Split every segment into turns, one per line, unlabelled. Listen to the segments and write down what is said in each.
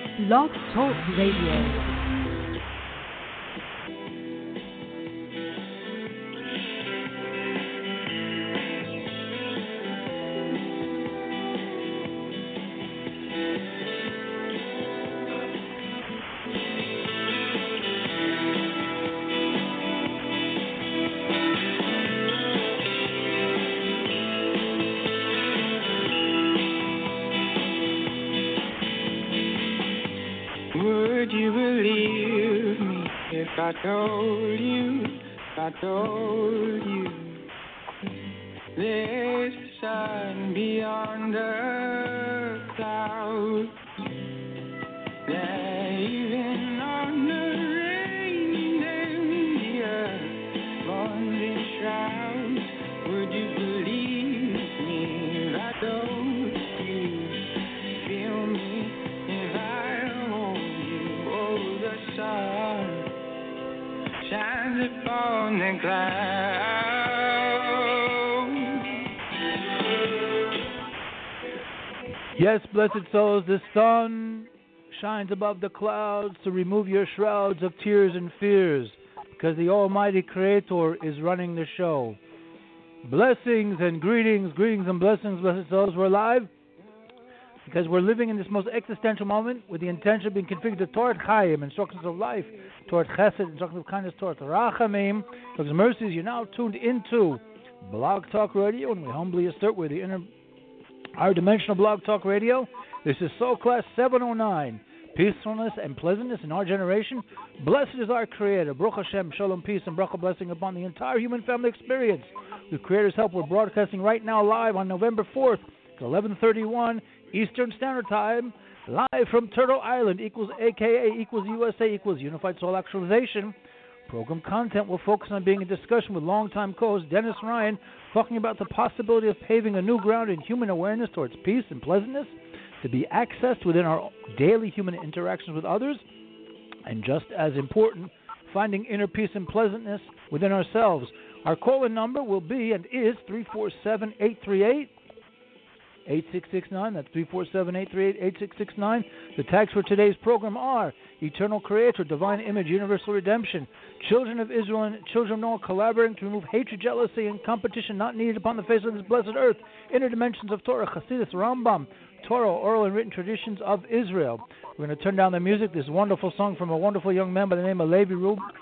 Blog Talk Radio.
I told you, there's sun beyond the clouds, that even on the rain and the earth mourns in shrouds. Would you believe me if I told you? Feel me if I hold you. Oh, the sun shines upon the clouds.
Yes, blessed souls, the sun shines above the clouds to remove your shrouds of tears and fears, because the Almighty Creator is running the show. Blessings and greetings and blessings, blessed souls. We're alive because we're living in this most existential moment with the intention of being configured toward Chaim, instructions of life, toward Chesed, instructions of kindness, toward Rachamim, towards mercies. You're now tuned into Blog Talk Radio, and we humbly assert we're the our dimensional Blog Talk Radio. This is Soul Class 709, peacefulness and pleasantness in our generation. Blessed is our Creator. Baruch Hashem, Shalom, peace, and bracha blessing upon the entire human family experience. With Creator's help, we're broadcasting right now live on November 4th at 11:31 Eastern Standard Time, live from Turtle Island, equals AKA, equals USA, equals Unified Soul Actualization. Program content will focus on being in discussion with longtime co-host Dennis Ryan, talking about the possibility of paving a new ground in human awareness towards peace and pleasantness to be accessed within our daily human interactions with others, and just as important, finding inner peace and pleasantness within ourselves. Our call-in number will be and is 347-838-8669. That's 347-838-8669. The tags for today's program are Eternal Creator, Divine Image, Universal Redemption, Children of Israel and Children of Noah collaborating to remove hatred, jealousy, and competition not needed upon the face of this blessed earth. Inner dimensions of Torah, Hasidus, Rambam, Torah, oral and written traditions of Israel. We're going to turn down the music. This wonderful song from a wonderful young man by the name of Levi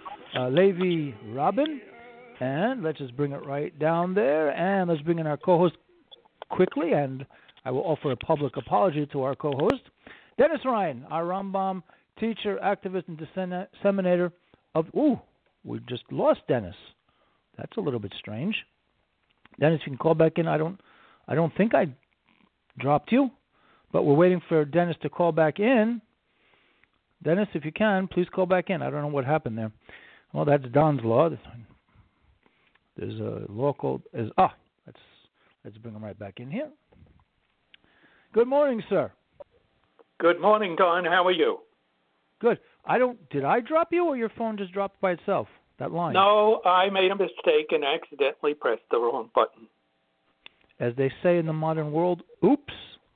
Robin. And let's just bring it right down there. And let's bring in our co-host quickly, and I will offer a public apology to our co-host, Dennis Ryan, our Rambam teacher, activist, and disseminator of... Ooh, we just lost Dennis. That's a little bit strange. Dennis, you can call back in. I don't think I dropped you, but we're waiting for Dennis to call back in. Dennis, if you can, please call back in. I don't know what happened there. Well, that's Don's law. There's a law called... Let's bring him right back in here. Good morning, sir.
Good morning, Don. How are you?
Good. Did I drop you, or your phone just dropped by itself, that line?
No, I made a mistake and accidentally pressed the wrong button.
As they say in the modern world, oops.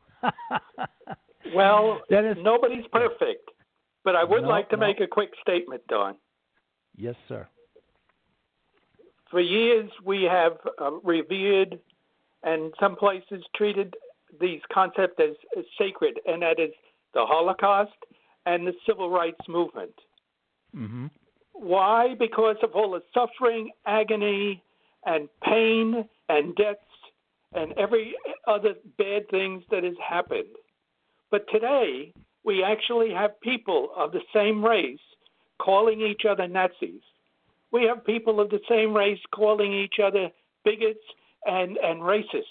Well, nobody's perfect, but I would like to make a quick statement, Don.
Yes, sir.
For years, we have revered and some places treated these concepts as sacred, and that is the Holocaust and the Civil Rights Movement.
Mm-hmm.
Why? Because of all the suffering, agony, and pain, and deaths, and every other bad things that has happened. But today, we actually have people of the same race calling each other Nazis. We have people of the same race calling each other bigots and racists.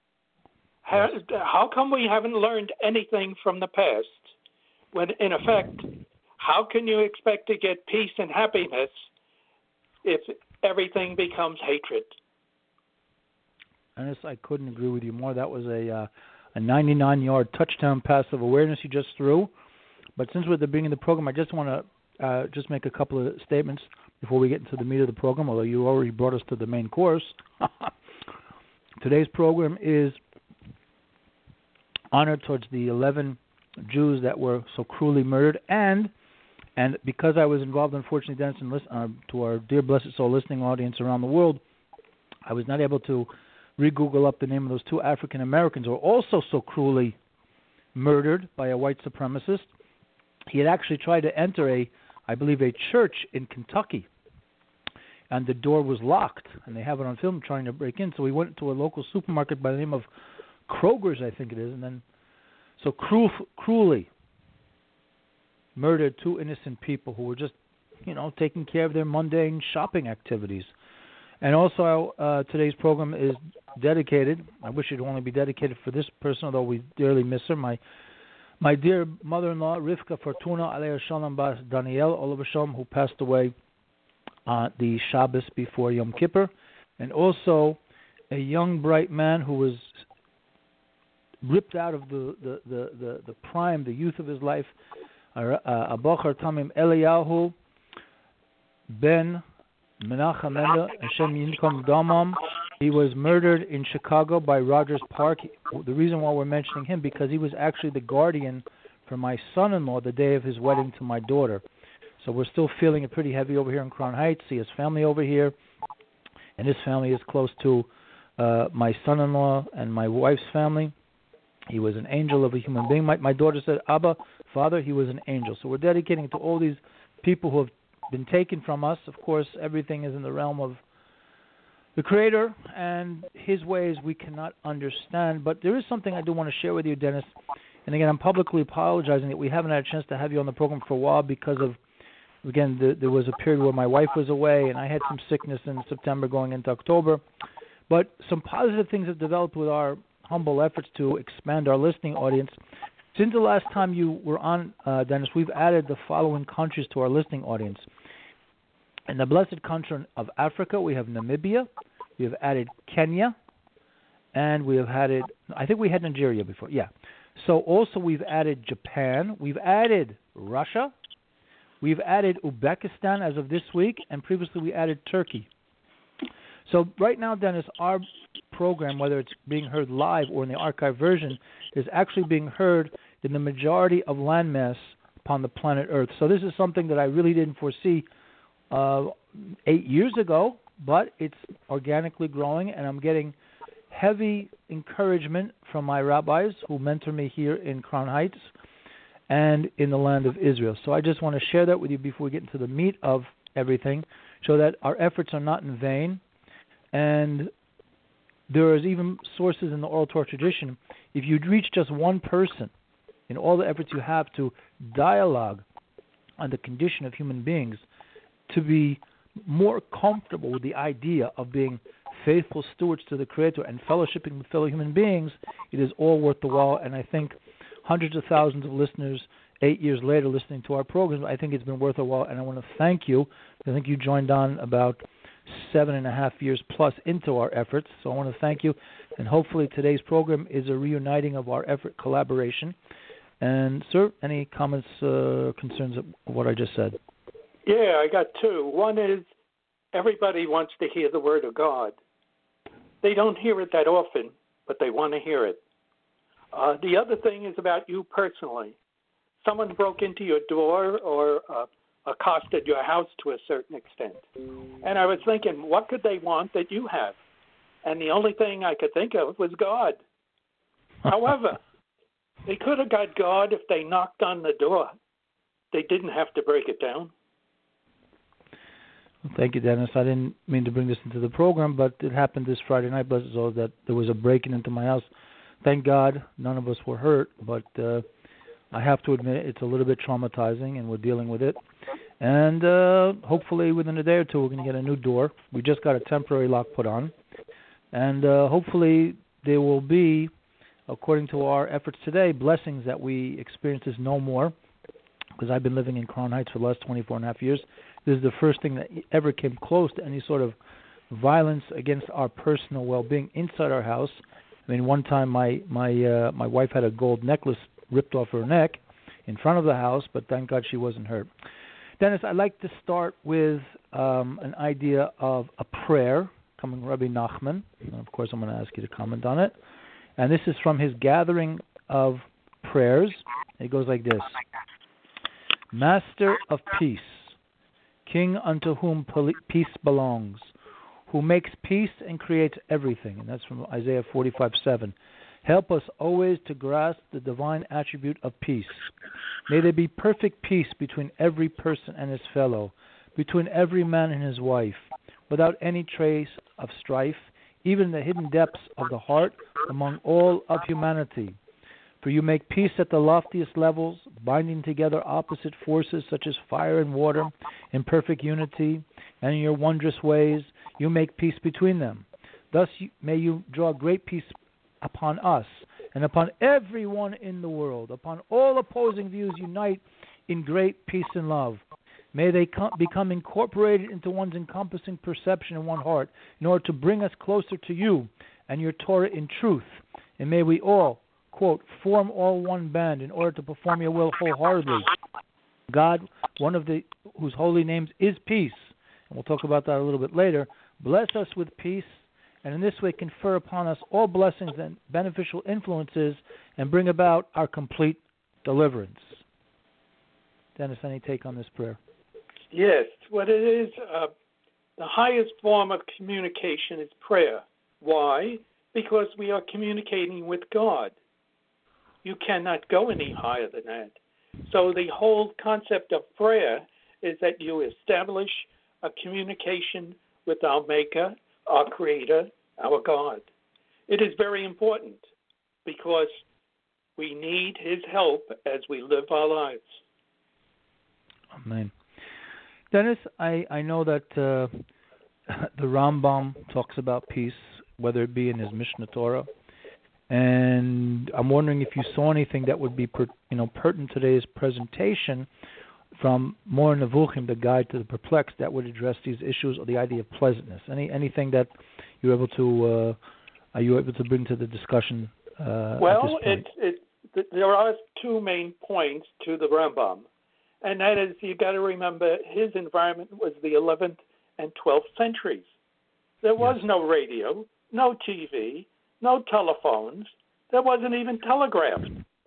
How come we haven't learned anything from the past? When, in effect, how can you expect to get peace and happiness if everything becomes hatred?
Ernest, I couldn't agree with you more. That was a 99-yard touchdown pass of awareness you just threw. But since we're at the beginning of the program, I just want to just make a couple of statements before we get into the meat of the program, although you already brought us to the main course. Today's program is honored towards the Jews that were so cruelly murdered, and because I was involved, unfortunately, Dennis, and to our dear blessed soul listening audience around the world, I was not able to re-Google up the name of those two African Americans who were also so cruelly murdered by a white supremacist. He had actually tried to enter I believe a church in Kentucky, and the door was locked, and they have it on film trying to break in. So we went to a local supermarket by the name of Kroger's, I think it is, and then so cruelly murdered two innocent people who were just, taking care of their mundane shopping activities. And also, today's program is dedicated. I wish it would only be dedicated for this person, although we dearly miss her. My dear mother-in-law, Rivka Fortuna Alei Shalom Bas Daniel Olav Shalom, who passed away the Shabbos before Yom Kippur, and also a young bright man who was ripped out of the prime, the youth of his life, Abachar Tamim Eliyahu Ben Menachem Mendel Hashem Yinkom Damam. He was murdered in Chicago by Rogers Park. The reason why we're mentioning him, because he was actually the guardian for my son-in-law the day of his wedding to my daughter. So we're still feeling it pretty heavy over here in Crown Heights. See his family over here, and his family is close to my son-in-law and my wife's family. He was an angel of a human being. My daughter said, Abba, Father, he was an angel. So we're dedicating it to all these people who have been taken from us. Of course, everything is in the realm of the Creator, and His ways we cannot understand. But there is something I do want to share with you, Dennis. And again, I'm publicly apologizing that we haven't had a chance to have you on the program for a while because of, again, there was a period where my wife was away, and I had some sickness in September going into October. But some positive things have developed with our humble efforts to expand our listening audience. Since the last time you were on, Dennis, we've added the following countries to our listening audience. In the blessed country of Africa, we have Namibia, we have added Kenya, and we have added, I think we had Nigeria before, yeah. So also we've added Japan, we've added Russia, we've added Uzbekistan as of this week, and previously we added Turkey. So right now, Dennis, our program, whether it's being heard live or in the archive version, is actually being heard in the majority of landmass upon the planet Earth. So this is something that I really didn't foresee 8 years ago, but it's organically growing, and I'm getting heavy encouragement from my rabbis who mentor me here in Crown Heights and in the land of Israel. So I just want to share that with you before we get into the meat of everything, so that our efforts are not in vain. And there is even sources in the oral Torah tradition. If you'd reach just one person in all the efforts you have to dialogue on the condition of human beings, to be more comfortable with the idea of being faithful stewards to the Creator and fellowshipping with fellow human beings, it is all worth the while. And I think hundreds of thousands of listeners 8 years later listening to our program, I think it's been worth a while. And I want to thank you. I think you joined on about 7.5 years plus into our efforts. So I want to thank you. And hopefully today's program is a reuniting of our effort collaboration. And, sir, any comments, concerns of what I just said?
Yeah, I got two. One is everybody wants to hear the word of God. They don't hear it that often, but they want to hear it. The other thing is about you personally. Someone broke into your door or accosted your house to a certain extent. And I was thinking, what could they want that you have? And the only thing I could think of was God. However, they could have got God if they knocked on the door. They didn't have to break it down.
Well, thank you, Dennis. I didn't mean to bring this into the program, but it happened this Friday night, blessed soul, that there was a break-in into my house. Thank God none of us were hurt, but I have to admit it's a little bit traumatizing, and we're dealing with it. And hopefully within a day or two we're going to get a new door. We just got a temporary lock put on. And hopefully there will be, according to our efforts today, blessings that we experience this no more, because I've been living in Crown Heights for the last 24.5 years. This is the first thing that ever came close to any sort of violence against our personal well-being inside our house. I mean, one time my wife had a gold necklace ripped off her neck in front of the house, but thank God she wasn't hurt. Dennis, I'd like to start with an idea of a prayer coming from Rabbi Nachman. And of course, I'm going to ask you to comment on it. And this is from his gathering of prayers. It goes like this: Master of peace, King unto whom peace belongs, who makes peace and creates everything. And that's from Isaiah 45:7. Help us always to grasp the divine attribute of peace. May there be perfect peace between every person and his fellow, between every man and his wife, without any trace of strife, even in the hidden depths of the heart among all of humanity. For you make peace at the loftiest levels, binding together opposite forces such as fire and water in perfect unity, and in your wondrous ways you make peace between them. Thus may you draw great peace upon us and upon everyone in the world. Upon all opposing views unite in great peace and love. May they become incorporated into one's encompassing perception in one heart in order to bring us closer to you and your Torah in truth. And may we all, quote, form all one band in order to perform your will wholeheartedly. God, one of whose holy names is peace, and we'll talk about that a little bit later, bless us with peace, and in this way confer upon us all blessings and beneficial influences and bring about our complete deliverance. Dennis, any take on this prayer?
Yes, what it is, the highest form of communication is prayer. Why? Because we are communicating with God. You cannot go any higher than that. So the whole concept of prayer is that you establish a communication with our Maker, our Creator, our God. It is very important because we need His help as we live our lives.
Amen. Dennis, I know that the Rambam talks about peace, whether it be in his Mishnah Torah, and I'm wondering if you saw anything that would be pertinent to today's presentation from Moreh Nevuchim, the Guide to the Perplexed, that would address these issues or the idea of pleasantness. Anything that you're able to are you able to bring to the discussion?
Well, there are two main points to the Rambam, and that is you got to remember his environment was the 11th and 12th centuries. There was no radio, no TV, no telephones. There wasn't even telegraph.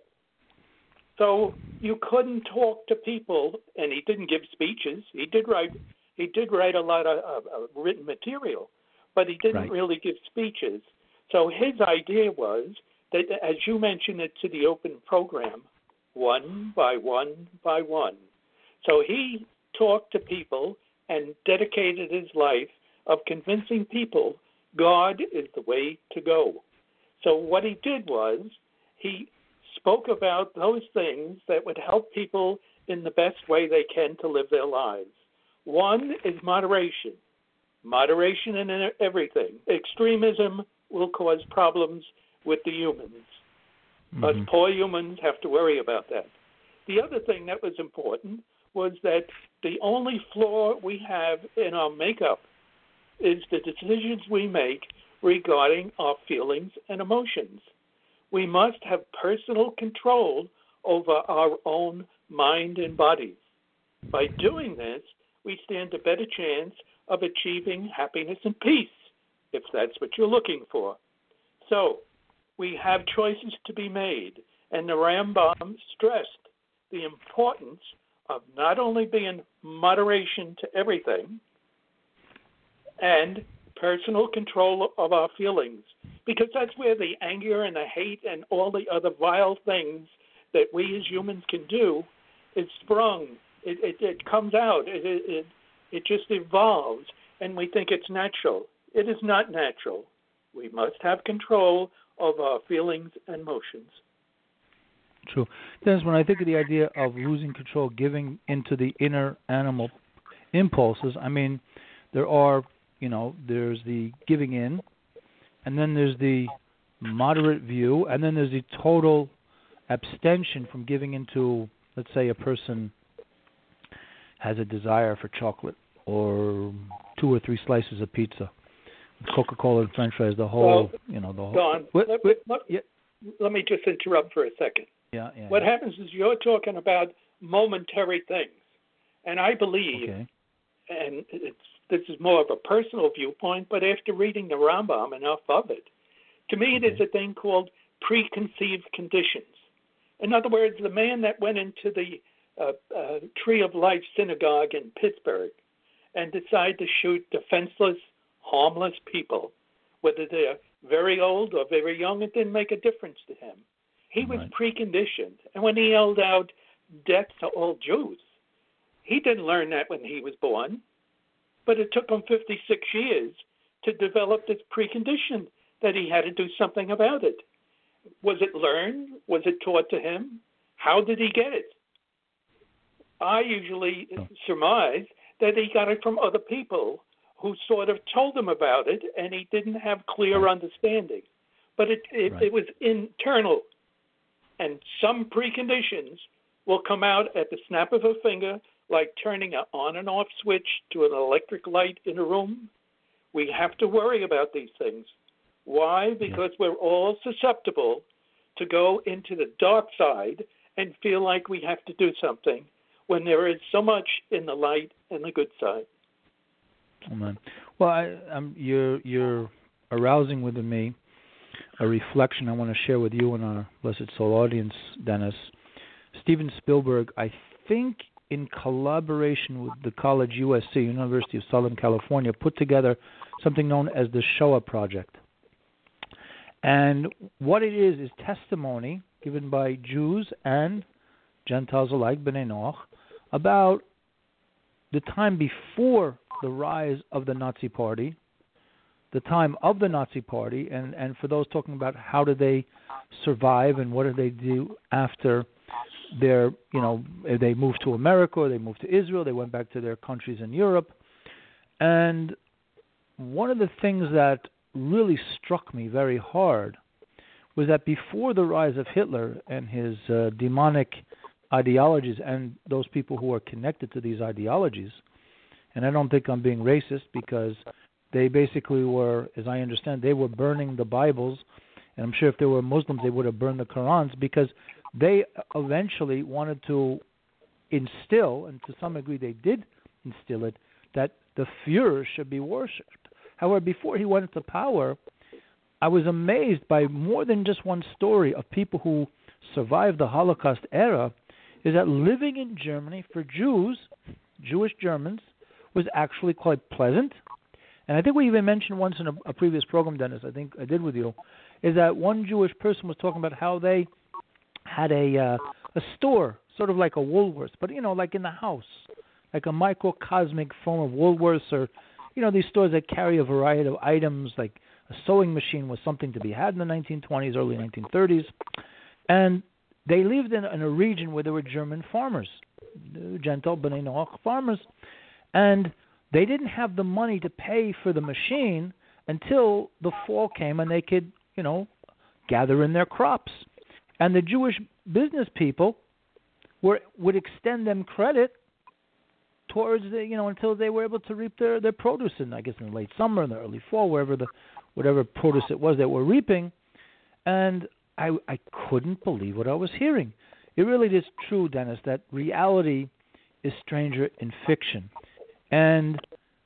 So you couldn't talk to people, and he didn't give speeches. He did write a lot of written material, but he didn't really give speeches. So his idea was that, as you mentioned it to the open program, one by one by one. So he talked to people and dedicated his life of convincing people God is the way to go. So what he did was he spoke about those things that would help people in the best way they can to live their lives. One is moderation. Moderation in everything. Extremism will cause problems with the humans. Us poor humans have to worry about that. The other thing that was important was that the only flaw we have in our makeup is the decisions we make regarding our feelings and emotions. We must have personal control over our own mind and bodies. By doing this, we stand a better chance of achieving happiness and peace, if that's what you're looking for. So, we have choices to be made, and the Rambam stressed the importance of not only being moderation to everything and personal control of our feelings, because that's where the anger and the hate and all the other vile things that we as humans can do is sprung. It comes out. It just evolves, and we think it's natural. It is not natural. We must have control of our feelings and emotions.
True. Dennis, when I think of the idea of losing control, giving into the inner animal impulses, I mean, there are, there's the giving in, and then there's the moderate view, and then there's the total abstention from giving into, let's say, a person has a desire for chocolate or 2 or 3 slices of pizza, Coca-Cola and French fries, the whole, the whole.
Don, let me just interrupt for a second.
Yeah.
What happens is you're talking about momentary things, and I believe, and this is more of a personal viewpoint, but after reading the Rambam, enough of it, to me it is a thing called preconceived conditions. In other words, the man that went into the Tree of Life Synagogue in Pittsburgh and decided to shoot defenseless, harmless people, whether they're very old or very young, it didn't make a difference to him. He was preconditioned. And when he yelled out, "Death to all Jews," he didn't learn that when he was born, but it took him 56 years to develop this precondition that he had to do something about it. Was it learned? Was it taught to him? How did he get it? I usually surmise that he got it from other people who sort of told him about it, and he didn't have clear understanding. But it was internal, and some preconditions will come out at the snap of a finger, like turning an on and off switch to an electric light in a room. We have to worry about these things. Why? Because we're all susceptible to go into the dark side and feel like we have to do something when there is so much in the light and the good side.
Amen. Well, you're arousing within me a reflection I want to share with you and our Blessed Soul audience, Dennis. Steven Spielberg, I think in collaboration with the college USC, University of Southern California, put together something known as the Shoah Project. And what it is testimony given by Jews and Gentiles alike, B'nai Noach, about the time before the rise of the Nazi Party, the time of the Nazi Party, and for those talking about how did they survive and what did they do after they moved to America or they moved to Israel, they went back to their countries in Europe. And one of the things that really struck me very hard was that before the rise of Hitler and his demonic ideologies and those people who are connected to these ideologies, and I don't think I'm being racist because they basically were, as I understand, they were burning the Bibles, and I'm sure if they were Muslims they would have burned the Qurans because they eventually wanted to instill, and to some degree they did instill it, that the Führer should be worshipped. However, before he went into power, I was amazed by more than just one story of people who survived the Holocaust era, is that living in Germany for Jews, Jewish Germans, was actually quite pleasant. And I think we even mentioned once in a previous program, Dennis, I think I did with you, is that one Jewish person was talking about how they had a store, sort of like a Woolworths, but, like in the house, like a microcosmic form of Woolworths, or, these stores that carry a variety of items, like a sewing machine was something to be had in the 1920s, early 1930s. And they lived in a region where there were German farmers, Gentile B'nai Noach farmers, and they didn't have the money to pay for the machine until the fall came and they could, gather in their crops. And the Jewish business people would extend them credit towards until they were able to reap their produce in, I guess, in the late summer, in the early fall, whatever produce it was that were reaping. And I couldn't believe what I was hearing. It really is true, Dennis, that reality is stranger in fiction. And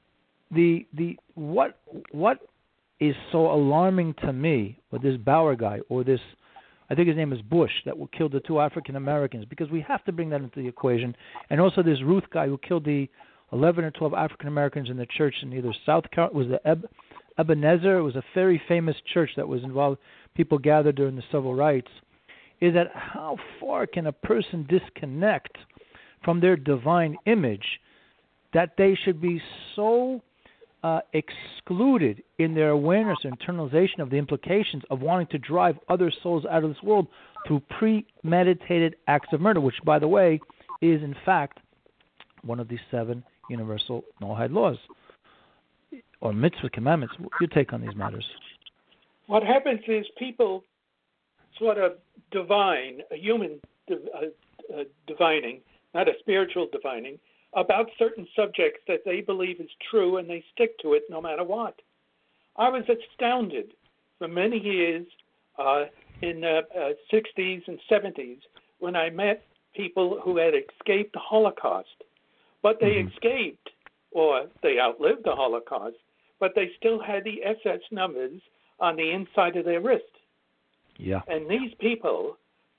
what is so alarming to me with this Bauer guy, or this, I think his name is Bush, that killed the 2 African Americans, because we have to bring that into the equation, and also this Ruth guy who killed the 11 or 12 African Americans in the church in either South Carolina, was the Ebenezer, it was a very famous church that was involved, people gathered during the civil rights, is that how far can a person disconnect from their divine image that they should be so excluded in their awareness or internalization of the implications of wanting to drive other souls out of this world through premeditated acts of murder, which, by the way, is in fact one of the 7 universal Noahide laws, or mitzvah commandments. What's your take on these matters?
What happens is people sort of divine, a human divining, not a spiritual divining, about certain subjects that they believe is true, and they stick to it no matter what. I was astounded for many years in the 60s and 70s when I met people who had escaped the Holocaust. But they escaped, or they outlived the Holocaust, but they still had the SS numbers on the inside of their wrist.
Yeah.
And these people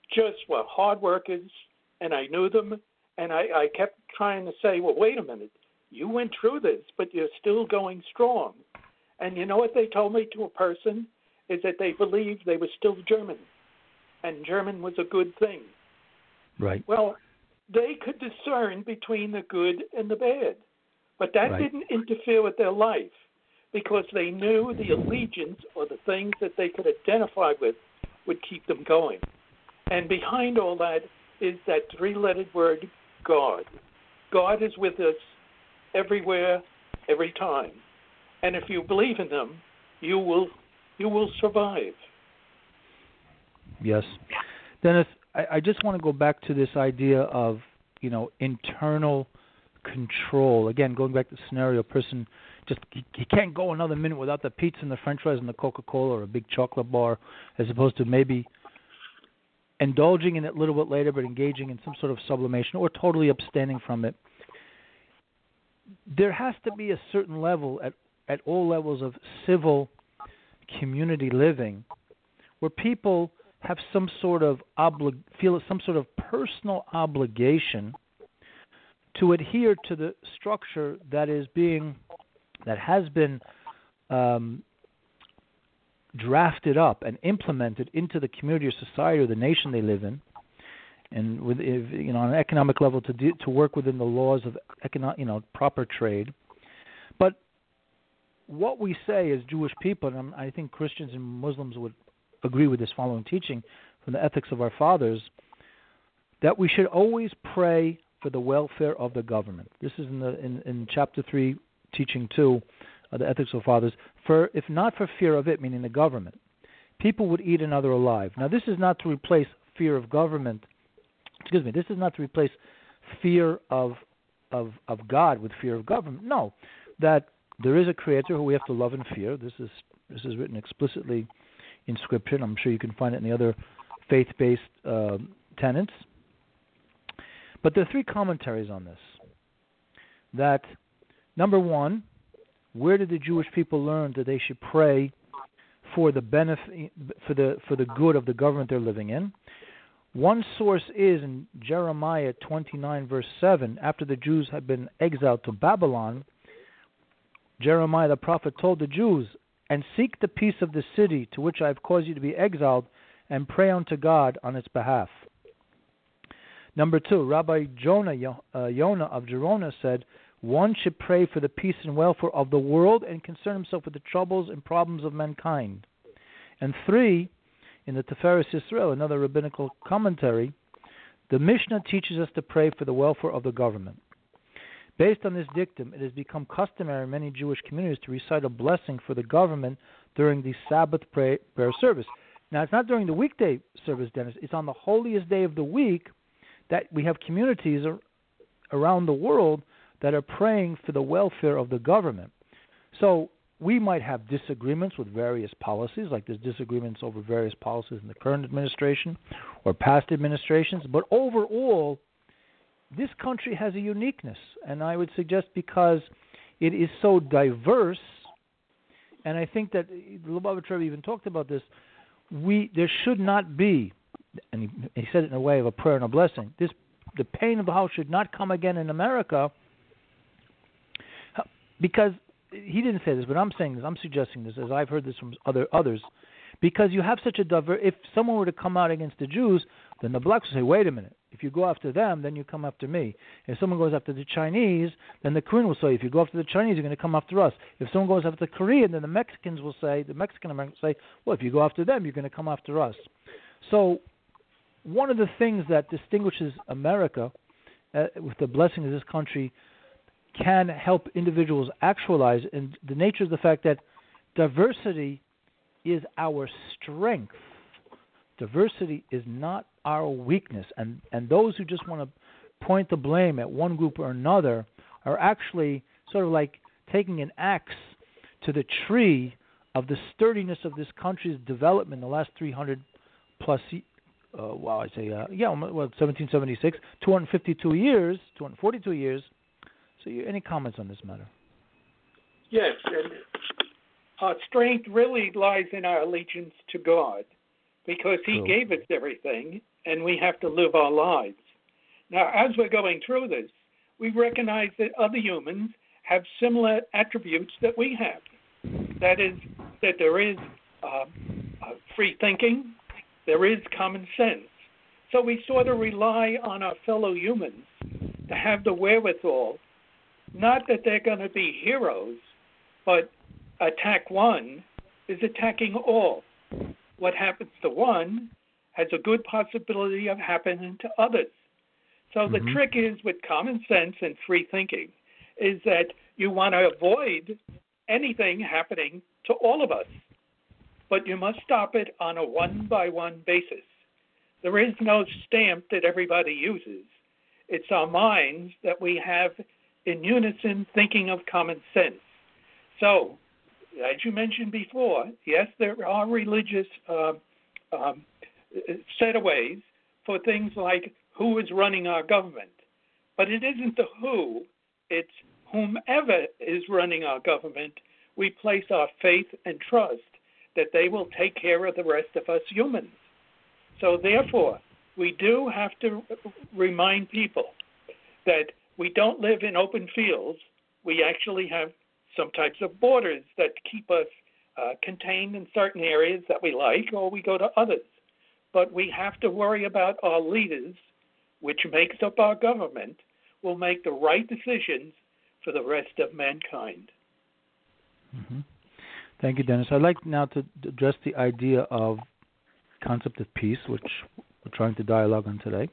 just were hard workers, and I knew them, and I kept trying to say, well, wait a minute, you went through this, but you're still going strong. And you know what they told me to a person? Is that they believed they were still German, and German was a good thing.
Right.
Well, they could discern between the good and the bad, but that
Right.
didn't interfere with their life because they knew the allegiance or the things that they could identify with would keep them going. And behind all that is that three-lettered word, God. God is with us everywhere, every time. And if you believe in them, you will survive.
Yes. Dennis, I just want to go back to this idea of, internal control. Again, going back to the scenario, person just he can't go another minute without the pizza and the French fries and the Coca-Cola or a big chocolate bar, as opposed to maybe indulging in it a little bit later, but engaging in some sort of sublimation or totally abstaining from it. There has to be a certain level at all levels of civil community living where people have some sort of feel some sort of personal obligation to adhere to the structure that has been drafted up and implemented into the community or society or the nation they live in, and with on an economic level to work within the laws of proper trade. But what we say as Jewish people, and I think Christians and Muslims would agree with this following teaching from the Ethics of Our Fathers, that we should always pray for the welfare of the government. This is in Chapter 3, Teaching 2, the Ethics of Fathers. For if not for fear of it, meaning the government, people would eat another alive. Now, this is not to replace fear of government. Excuse me. This is not to replace fear of God with fear of government. No, that there is a Creator who we have to love and fear. This is written explicitly in Scripture, and I'm sure you can find it in the other faith-based tenets. But there are three commentaries on this. That, number one, where did the Jewish people learn that they should pray for the benefit, for the good of the government they're living in? One source is in Jeremiah 29, verse 7. After the Jews had been exiled to Babylon, Jeremiah the prophet told the Jews, "And seek the peace of the city to which I have caused you to be exiled, and pray unto God on its behalf." Number two, Rabbi Yonah of Gerona said, one should pray for the peace and welfare of the world and concern himself with the troubles and problems of mankind. And three, in the Tiferes Yisrael, another rabbinical commentary, the Mishnah teaches us to pray for the welfare of the government. Based on this dictum, it has become customary in many Jewish communities to recite a blessing for the government during the Sabbath prayer service. Now, it's not during the weekday service, Dennis. It's on the holiest day of the week that we have communities around the world that are praying for the welfare of the government. So we might have disagreements with various policies, like there's disagreements over various policies in the current administration or past administrations, but overall, this country has a uniqueness, and I would suggest because it is so diverse, and I think that the Lubavitch Rebbe even talked about this, there should not be, and he said it in a way of a prayer and a blessing, the pain of the house should not come again in America, because he didn't say this, but I'm saying this, I'm suggesting this, as I've heard this from others, because you have such a diverse, if someone were to come out against the Jews, then the blacks will say, wait a minute, if you go after them, then you come after me. If someone goes after the Chinese, then the Korean will say, if you go after the Chinese, you're going to come after us. If someone goes after the Korean, then the Mexicans will say, the Mexican Americans will say, well, if you go after them, you're going to come after us. So one of the things that distinguishes America with the blessing of this country can help individuals actualize, and the nature of the fact that diversity is our strength. Diversity is not our weakness, and those who just want to point the blame at one group or another are actually sort of like taking an axe to the tree of the sturdiness of this country's development in the last 300 plus 1776, 252 years, 242 years. So any comments on this matter?
Yes, and our strength really lies in our allegiance to God, because He
True.
gave us everything, and we have to live our lives. Now, as we're going through this, we recognize that other humans have similar attributes that we have. That is, that there is free thinking, there is common sense. So we sort of rely on our fellow humans to have the wherewithal, not that they're going to be heroes, but attack one is attacking all. What happens to one has a good possibility of happening to others. So the trick is with common sense and free thinking is that you want to avoid anything happening to all of us, but you must stop it on a one-by-one basis. There is no stamp that everybody uses. It's our minds that we have in unison thinking of common sense. So, as you mentioned before, yes, there are religious set of ways for things like who is running our government. But it isn't the who, it's whomever is running our government. We place our faith and trust that they will take care of the rest of us humans. So therefore, we do have to remind people that we don't live in open fields. We actually have some types of borders that keep us contained in certain areas that we like, or we go to others. But we have to worry about our leaders, which makes up our government, will make the right decisions for the rest of mankind.
Thank you, Dennis. I'd like now to address the idea of concept of peace, which we're trying to dialogue on today.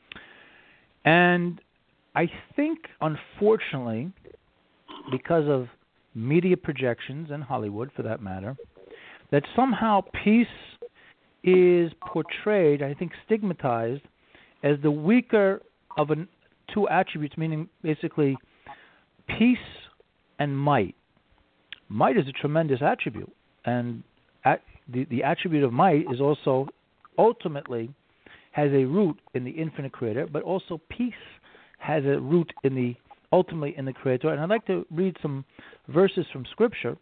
And I think, unfortunately, because of media projections and Hollywood, for that matter, that somehow peace is portrayed, I think stigmatized, as the weaker of two attributes, meaning basically peace and might. Might is a tremendous attribute, and the attribute of might is also ultimately has a root in the infinite creator, but also peace has a root ultimately in the creator. And I'd like to read some verses from scripture.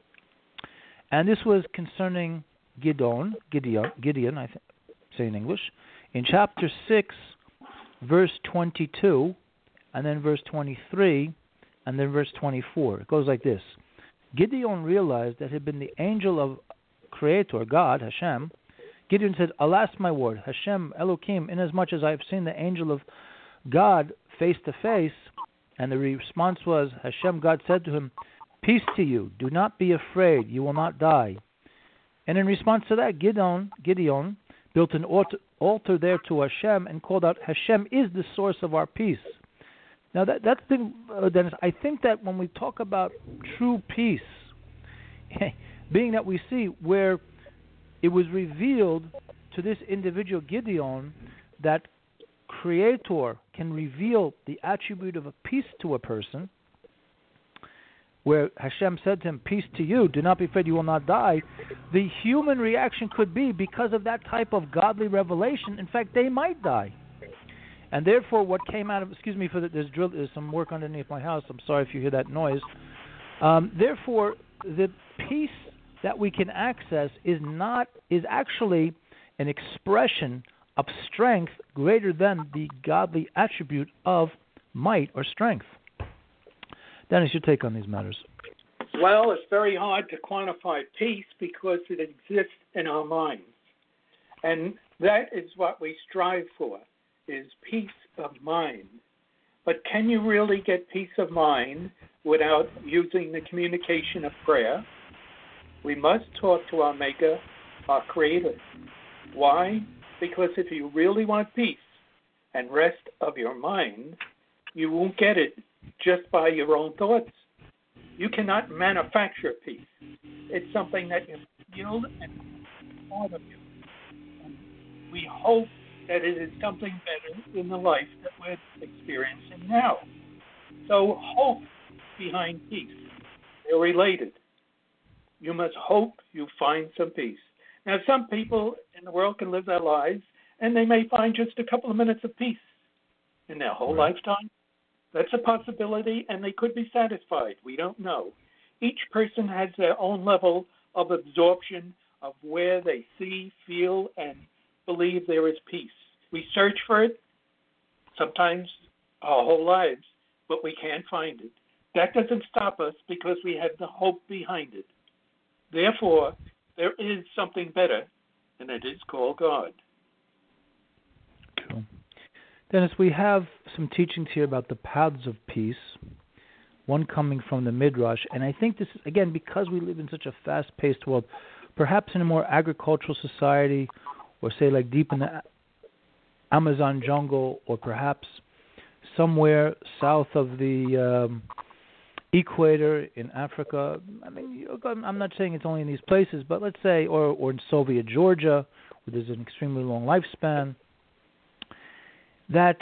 And this was concerning Gideon, I say in English, in chapter 6, verse 22, and then verse 23, and then verse 24. It goes like this. Gideon realized that it had been the angel of Creator, God, Hashem. Gideon said, Alas, my Lord, Hashem, Elohim, inasmuch as I have seen the angel of God face to face. And the response was, Hashem, God said to him, Peace to you, do not be afraid, you will not die. And in response to that, Gideon built an altar there to Hashem and called out, Hashem is the source of our peace. Now, that's the thing, Dennis. I think that when we talk about true peace, being that we see where it was revealed to this individual Gideon that Creator can reveal the attribute of a peace to a person, where Hashem said to him, Peace to you, do not be afraid, you will not die, the human reaction could be, because of that type of godly revelation, in fact, they might die. And therefore, what came out of, excuse me for the, there's some work underneath my house, I'm sorry if you hear that noise. Therefore, the peace that we can access is actually an expression of strength greater than the godly attribute of might or strength. Dennis, your take on these matters.
Well, it's very hard to quantify peace because it exists in our minds. And that is what we strive for, is peace of mind. But can you really get peace of mind without using the communication of prayer? We must talk to our Maker, our Creator. Why? Because if you really want peace and rest of your mind, you won't get it just by your own thoughts. You cannot manufacture peace. It's something that you feel and part of you. And we hope that it is something better in the life that we're experiencing now. So hope behind peace. They're related. You must hope you find some peace. Now, some people in the world can live their lives, and they may find just a couple of minutes of peace in their whole lifetime. That's a possibility, and they could be satisfied. We don't know. Each person has their own level of absorption of where they see, feel, and believe there is peace. We search for it, sometimes our whole lives, but we can't find it. That doesn't stop us because we have the hope behind it. Therefore, there is something better, and it is called God.
True. Dennis, we have some teachings here about the paths of peace, one coming from the Midrash, and I think this is, again, because we live in such a fast-paced world, perhaps in a more agricultural society, or say like deep in the Amazon jungle, or perhaps somewhere south of the equator in Africa. I mean, I'm not saying it's only in these places, but let's say, or in Soviet Georgia, where there's an extremely long lifespan, that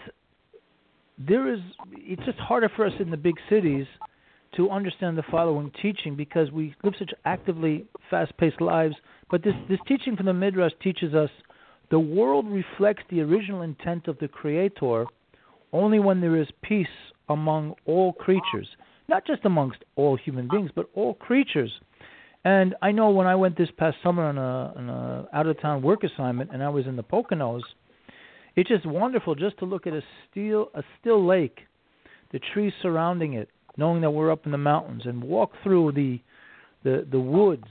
it's just harder for us in the big cities to understand the following teaching because we live such actively fast-paced lives. But this teaching from the Midrash teaches us the world reflects the original intent of the Creator only when there is peace among all creatures, not just amongst all human beings, but all creatures. And I know when I went this past summer on a out-of-town work assignment, and I was in the Poconos, it's just wonderful just to look at a still lake, the trees surrounding it, knowing that we're up in the mountains, and walk through the woods,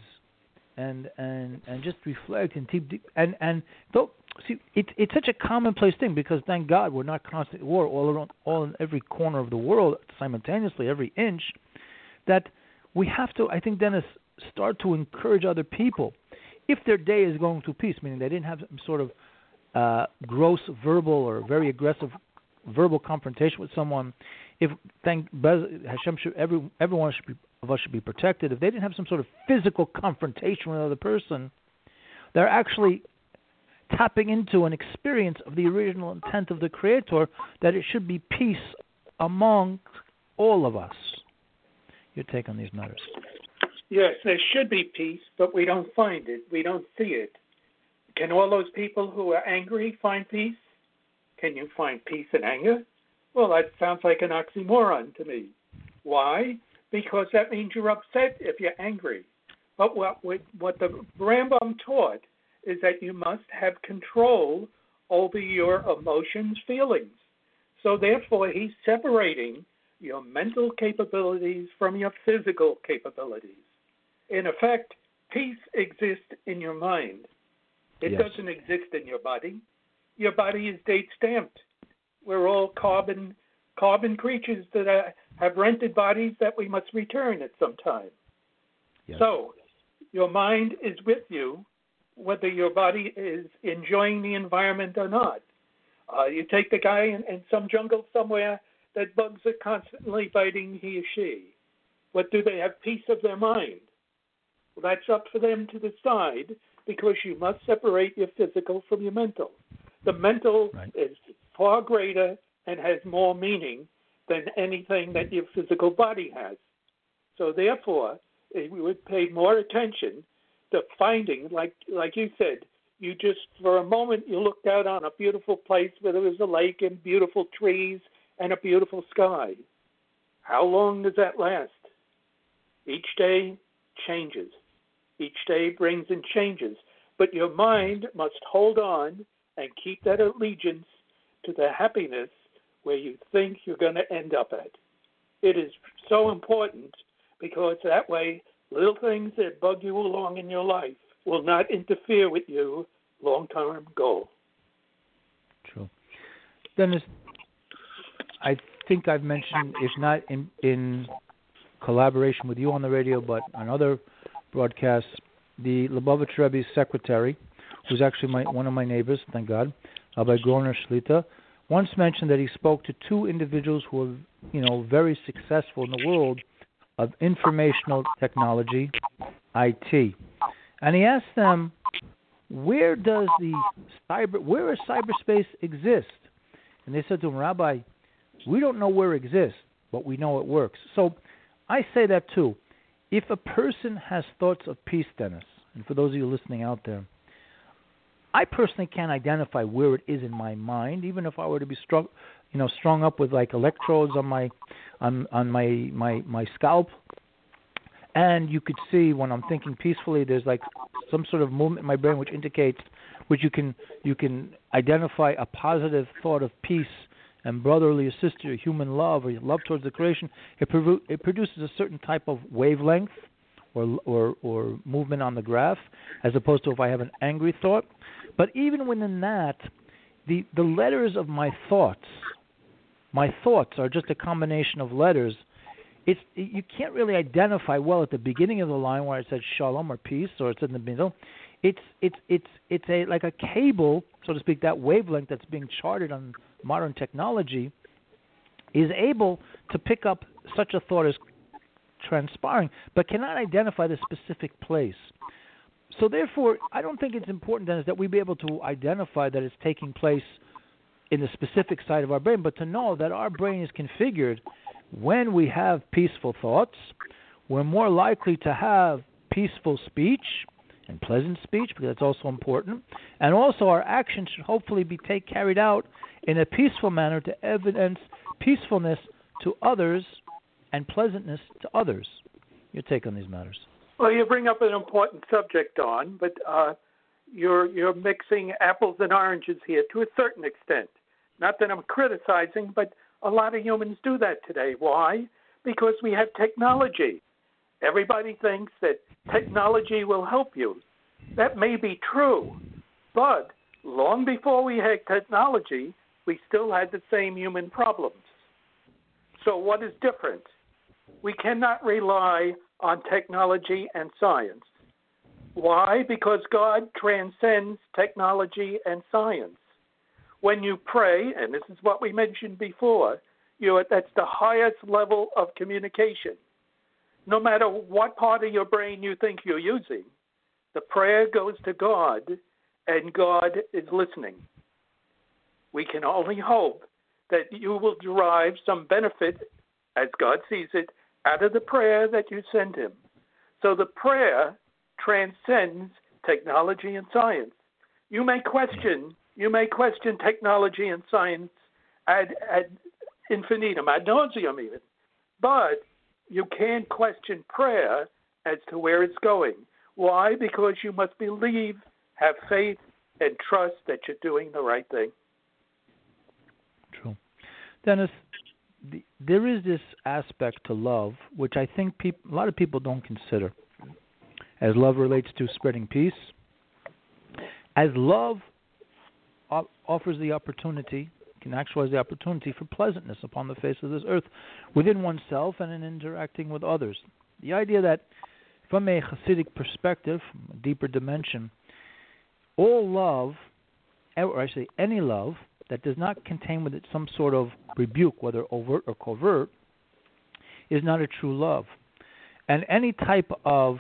and just reflect and and though see it's such a commonplace thing because thank God we're not constantly at war all in every corner of the world simultaneously, every inch, that we have to, I think, Dennis, start to encourage other people if their day is going to peace, meaning they didn't have some sort of gross verbal or very aggressive verbal confrontation with someone. If thank Hashem, everyone of us should be protected. If they didn't have some sort of physical confrontation with another person, they're actually tapping into an experience of the original intent of the Creator, that it should be peace among all of us. Your take on these matters?
Yes, there should be peace, but we don't find it. We don't see it. Can all those people who are angry find peace? Can you find peace in anger? Well, that sounds like an oxymoron to me. Why? Because that means you're upset if you're angry. But what the Rambam taught is that you must have control over your emotions, feelings. So therefore, he's separating your mental capabilities from your physical capabilities. In effect, peace exists in your mind. It doesn't exist in your body. Your body is date-stamped. We're all carbon creatures that have rented bodies that we must return at some time. Yes. So your mind is with you, whether your body is enjoying the environment or not. You take the guy in some jungle somewhere that bugs are constantly biting he or she. But do they have peace of their mind? Well, that's up for them to decide, because you must separate your physical from your mental. The mental is far greater and has more meaning than anything that your physical body has. So therefore, we would pay more attention to finding, like you said, you just, for a moment, you looked out on a beautiful place where there was a lake and beautiful trees and a beautiful sky. How long does that last? Each day changes. Each day brings in changes. But your mind must hold on and keep that allegiance to the happiness where you think you're going to end up at. It is so important, because that way little things that bug you along in your life will not interfere with your long-term goal.
True. Dennis, I think I've mentioned, if not in collaboration with you on the radio, but on other broadcasts, the Lubavitch Rebbe's secretary, who's actually one of my neighbors, thank God, Rabbi Groner Shlita, once mentioned that he spoke to two individuals who are, very successful in the world of informational technology, IT. And he asked them, where does cyberspace exist? And they said to him, Rabbi, we don't know where it exists, but we know it works. So I say that too. If a person has thoughts of peace, Dennis, and for those of you listening out there, I personally can't identify where it is in my mind, even if I were to be strung up with like electrodes on my scalp, And you could see when I'm thinking peacefully, there's like some sort of movement in my brain which indicates, which you can identify a positive thought of peace and brotherly sister, human love, or love towards the creation. It produces a certain type of wavelength or movement on the graph, as opposed to if I have an angry thought. But even within that, the letters of my thoughts are just a combination of letters. You can't really identify well at the beginning of the line where it says shalom or peace, or it's in the middle. It's a like a cable, so to speak. That wavelength that's being charted on modern technology is able to pick up such a thought as transpiring, but cannot identify the specific place. So therefore, I don't think it's important, Dennis, that we be able to identify that it's taking place in the specific side of our brain, but to know that our brain is configured when we have peaceful thoughts, we're more likely to have peaceful speech and pleasant speech, because that's also important. And also our actions should hopefully be carried out in a peaceful manner to evidence peacefulness to others and pleasantness to others. Your take on these matters?
Well, you bring up an important subject, Don, but you're mixing apples and oranges here to a certain extent. Not that I'm criticizing, but a lot of humans do that today. Why? Because we have technology. Everybody thinks that technology will help you. That may be true, but long before we had technology, we still had the same human problems. So what is different? We cannot rely on technology and science. Why? Because God transcends technology and science. When you pray, and this is what we mentioned before, that's the highest level of communication. No matter what part of your brain you think you're using, the prayer goes to God, and God is listening. We can only hope that you will derive some benefit, as God sees it, out of the prayer that you send him. So the prayer transcends technology and science. You may question technology and science ad infinitum, ad nauseum even, but you can't question prayer as to where it's going. Why? Because you must believe, have faith, and trust that you're doing the right thing.
True. Dennis, there is this aspect to love which I think a lot of people don't consider, as love relates to spreading peace, as love offers the opportunity, can actualize the opportunity for pleasantness upon the face of this earth within oneself and in interacting with others. The idea that from a Hasidic perspective, a deeper dimension, all love, or I say any love, that does not contain with it some sort of rebuke, whether overt or covert, is not a true love. And any type of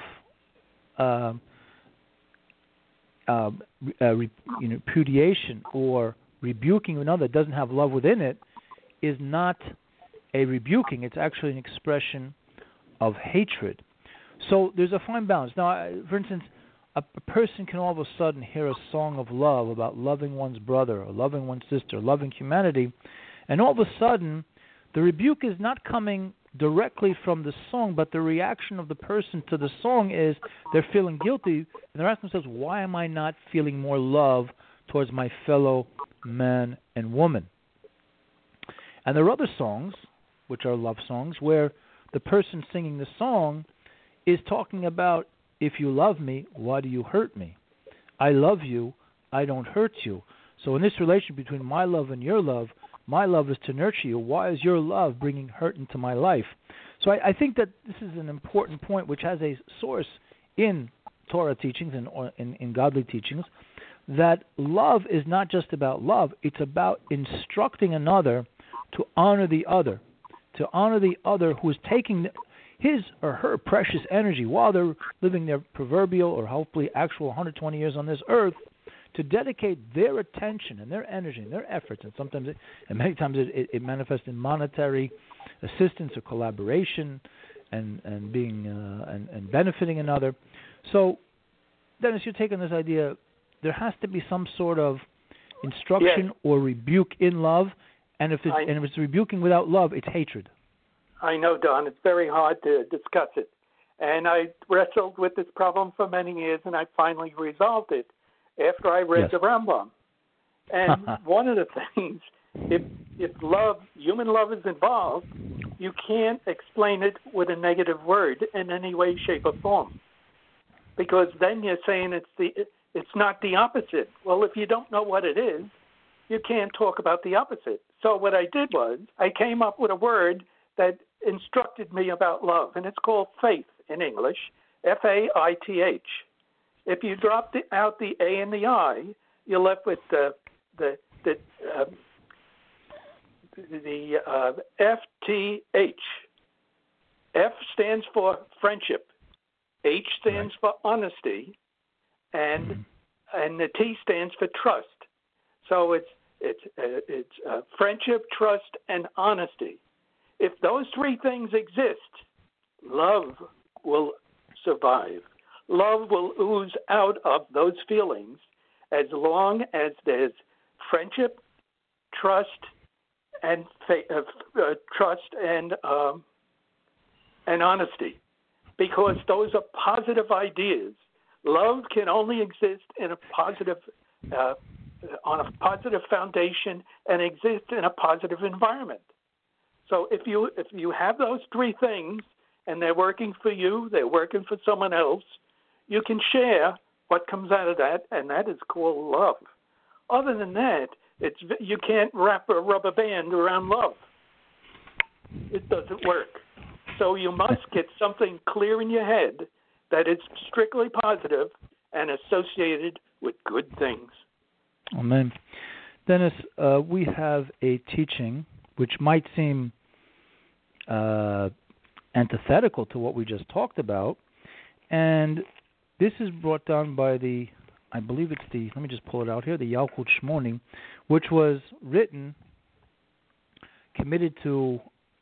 repudiation or rebuking another that doesn't have love within it is not a rebuking. It's actually an expression of hatred. So there's a fine balance. Now, for instance, a person can all of a sudden hear a song of love about loving one's brother or loving one's sister, loving humanity, and all of a sudden the rebuke is not coming directly from the song, but the reaction of the person to the song is they're feeling guilty, and they're asking themselves, why am I not feeling more love towards my fellow man and woman? And there are other songs, which are love songs, where the person singing the song is talking about, if you love me, why do you hurt me? I love you, I don't hurt you. So in this relation between my love and your love, my love is to nurture you. Why is your love bringing hurt into my life? So I think that this is an important point which has a source in Torah teachings and in godly teachings, that love is not just about love, it's about instructing another to honor the other who is taking his or her precious energy while they're living their proverbial or hopefully actual 120 years on this earth, to dedicate their attention and their energy and their efforts, and many times it manifests in monetary assistance or collaboration and being and benefiting another. So, Dennis, your take on this idea, there has to be some sort of instruction or rebuke in love, and if it's rebuking without love, it's hatred.
I know, Don. It's very hard to discuss it. And I wrestled with this problem for many years, and I finally resolved it after I read the Rambam. And one of the things, if love, human love is involved, you can't explain it with a negative word in any way, shape, or form, because then you're saying it's not the opposite. Well, if you don't know what it is, you can't talk about the opposite. So what I did was I came up with a word that instructed me about love, and it's called faith in English, F-A-I-T-H. If you drop out the A and the I, you're left with the F-T-H. F stands for friendship. H stands for honesty, and the T stands for trust. So it's friendship, trust, and honesty. If those three things exist, love will survive. Love will ooze out of those feelings as long as there's friendship, trust, and honesty, because those are positive ideas. Love can only exist in a positive, on a positive foundation, and exist in a positive environment. So if you have those three things, and they're working for you, they're working for someone else, you can share what comes out of that, and that is called love. Other than that, you can't wrap a rubber band around love. It doesn't work. So you must get something clear in your head that it's strictly positive and associated with good things.
Amen. Dennis, we have a teaching which might seem antithetical to what we just talked about, and this is brought down by let me just pull it out here, the Yalkut Shmoni, which was written, committed to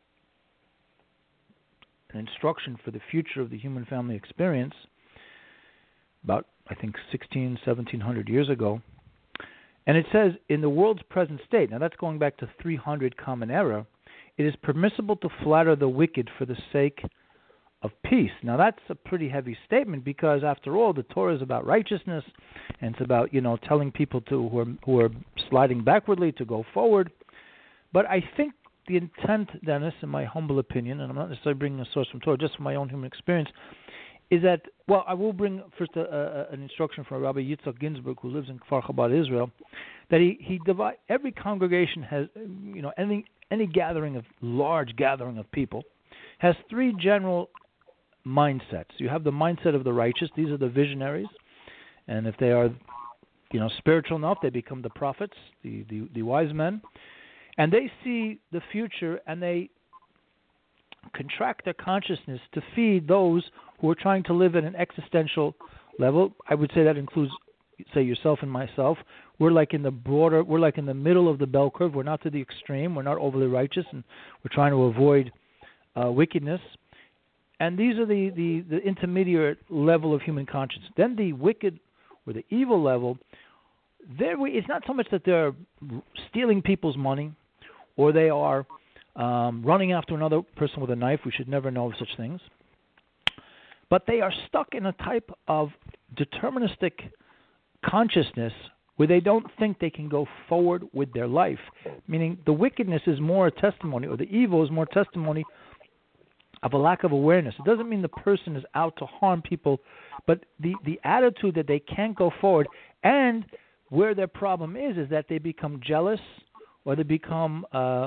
an instruction for the future of the human family experience about, I think, 1700 years ago. And it says, in the world's present state, now that's going back to 300 Common Era, it is permissible to flatter the wicked for the sake of peace. Now that's a pretty heavy statement, because after all, the Torah is about righteousness, and it's about, telling people who are sliding backwardly to go forward. But I think the intent, Dennis, in my humble opinion, and I'm not necessarily bringing a source from Torah, just from my own human experience, is that, well, I will bring first an instruction from Rabbi Yitzhak Ginsburg, who lives in Kfar Chabad, Israel, that he divide, every congregation has, any large gathering of people, has three general mindsets. You have the mindset of the righteous. These are the visionaries, and if they are, spiritual enough, they become the prophets, the wise men, and they see the future, and they contract their consciousness to feed those who are trying to live at an existential level. I would say that includes, say, yourself and myself. We're like in the middle of the bell curve. We're not to the extreme. We're not overly righteous, and we're trying to avoid wickedness. And these are the intermediate level of human consciousness. Then the wicked or the evil level, it's not so much that they're stealing people's money or they are running after another person with a knife. We should never know of such things. But they are stuck in a type of deterministic consciousness where they don't think they can go forward with their life. Meaning the wickedness is more a testimony, or the evil is more testimony of a lack of awareness. It doesn't mean the person is out to harm people, but the attitude that they can't go forward, and where their problem is that they become jealous, or they become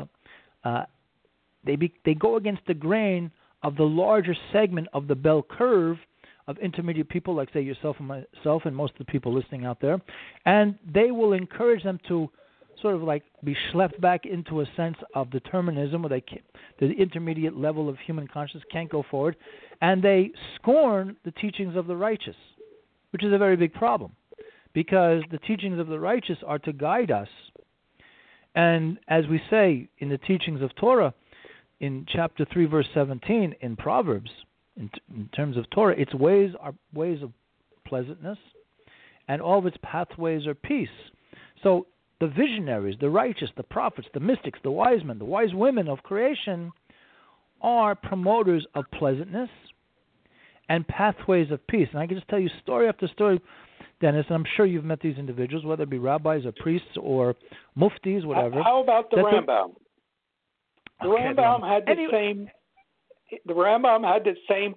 they go against the grain of the larger segment of the bell curve of intermediate people, like, say, yourself and myself and most of the people listening out there, and they will encourage them to sort of like be schlepped back into a sense of determinism, where the intermediate level of human consciousness can't go forward, and they scorn the teachings of the righteous, which is a very big problem, because the teachings of the righteous are to guide us. And as we say in the teachings of Torah, in chapter 3, verse 17, in Proverbs, in terms of Torah, its ways are ways of pleasantness, and all of its pathways are peace. So the visionaries, the righteous, the prophets, the mystics, the wise men, the wise women of creation are promoters of pleasantness, and pathways of peace. And I can just tell you story after story, Dennis, and I'm sure you've met these individuals, whether it be rabbis or priests or muftis, whatever.
How about the Rambam? The Rambam had the same. The Rambam had the same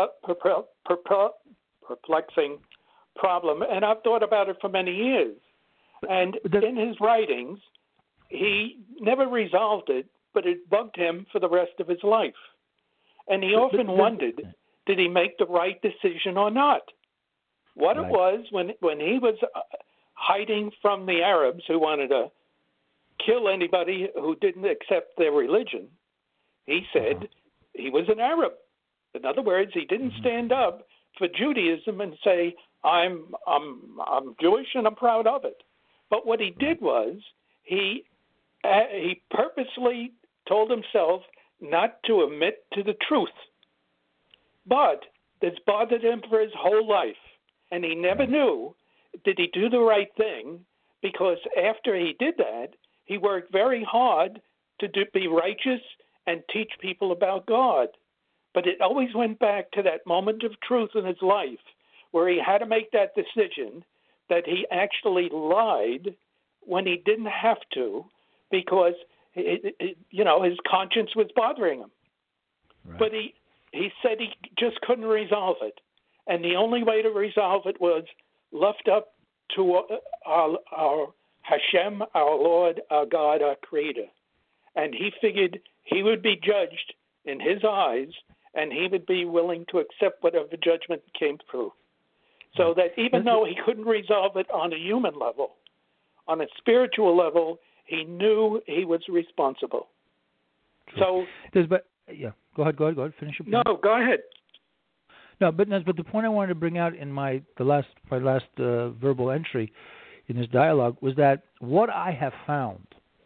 perplexing problem, and I've thought about it for many years. And in his writings, he never resolved it, but it bugged him for the rest of his life. And he often wondered, did he make the right decision or not? What it was when he was hiding from the Arabs who wanted to kill anybody who didn't accept their religion, he said he was an Arab. In other words, he didn't stand up for Judaism and say, I'm Jewish and I'm proud of it. But what he did was he purposely told himself not to admit to the truth. But this bothered him for his whole life. And he never knew, did he do the right thing? Because after he did that, he worked very hard to be righteous and teach people about God. But it always went back to that moment of truth in his life where he had to make that decision that he actually lied when he didn't have to because, his conscience was bothering him. Right. But he said he just couldn't resolve it. And the only way to resolve it was lift up to our Hashem, our Lord, our God, our Creator. And he figured he would be judged in his eyes, and he would be willing to accept whatever judgment came through. So that even though he couldn't resolve it on a human level, on a spiritual level, he knew he was responsible.
True. So, go ahead. Finish your point.
No, go ahead.
No, but the point I wanted to bring out in my last verbal entry in this dialogue was that what I have found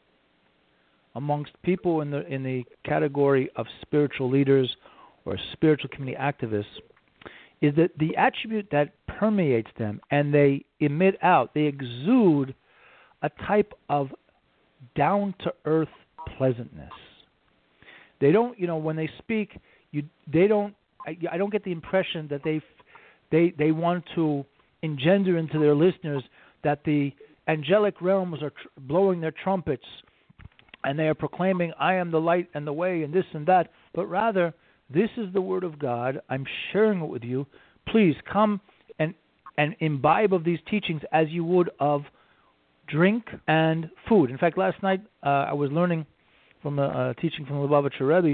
amongst people in the category of spiritual leaders or spiritual community activists is that the attribute that permeates them and they emit out, they exude a type of down-to-earth pleasantness. They don't, when they speak, I don't get the impression that they want to engender into their listeners that the angelic realms are blowing their trumpets and they are proclaiming, I am the light and the way and this and that, but rather, this is the word of God. I'm sharing it with you. Please come and imbibe of these teachings as you would of drink and food. In fact, last night I was learning from a teaching from the Lubavitcher Rebbe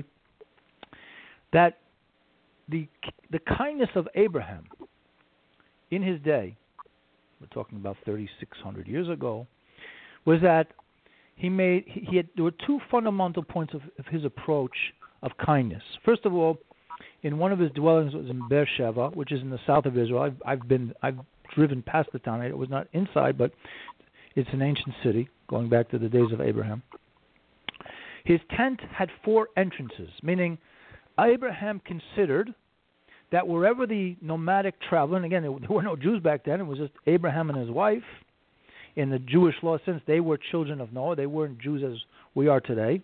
that the kindness of Abraham in his day, we're talking about 3,600 years ago, was that there were two fundamental points of his approach of kindness. First of all, in one of his dwellings was in Beersheba, which is in the south of Israel. I've driven past the town. It was not inside, but it's an ancient city going back to the days of Abraham. His tent had 4 entrances, meaning Abraham considered that wherever the nomadic traveler, and again, there were no Jews back then, it was just Abraham and his wife. In the Jewish law sense, they were children of Noah. They weren't Jews as we are today.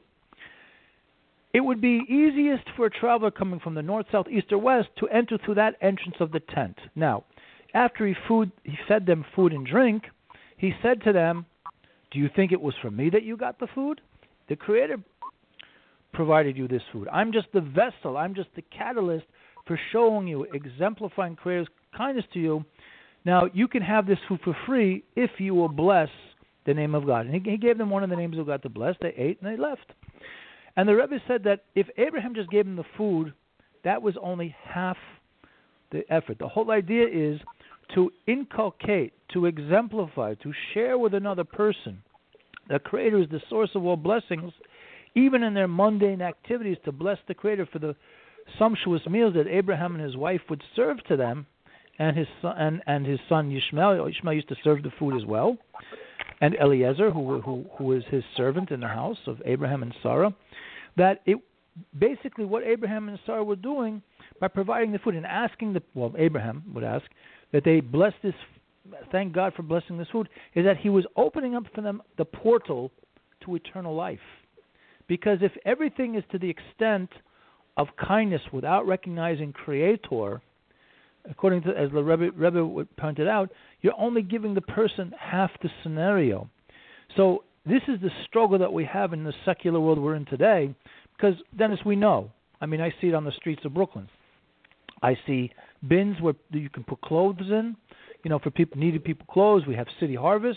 It would be easiest for a traveler coming from the north, south, east, or west to enter through that entrance of the tent. Now, after he fed them food and drink, he said to them, do you think it was for me that you got the food? The Creator provided you this food. I'm just the vessel. I'm just the catalyst for showing you, exemplifying Creator's kindness to you. Now, you can have this food for free if you will bless the name of God. And he gave them one of the names of God to bless. They ate and they left. And the Rebbe said that if Abraham just gave them the food, that was only half the effort. The whole idea is to inculcate, to exemplify, to share with another person that Creator is the source of all blessings, even in their mundane activities, to bless the Creator for the sumptuous meals that Abraham and his wife would serve to them, and his son Yishmael. Yishmael used to serve the food as well, and Eliezer, who was his servant in the house of Abraham and Sarah. That it basically what Abraham and Sarah were doing by providing the food and asking Abraham would ask that they bless this. Thank God for blessing this food. Is that he was opening up for them the portal to eternal life. Because if everything is to the extent of kindness without recognizing Creator, according to, as the Rebbe pointed out, you're only giving the person half the scenario. So this is the struggle that we have in the secular world we're in today, because, Dennis, we know. I mean, I see it on the streets of Brooklyn. I see bins where you can put clothes in, for people needed people clothes. We have City Harvest.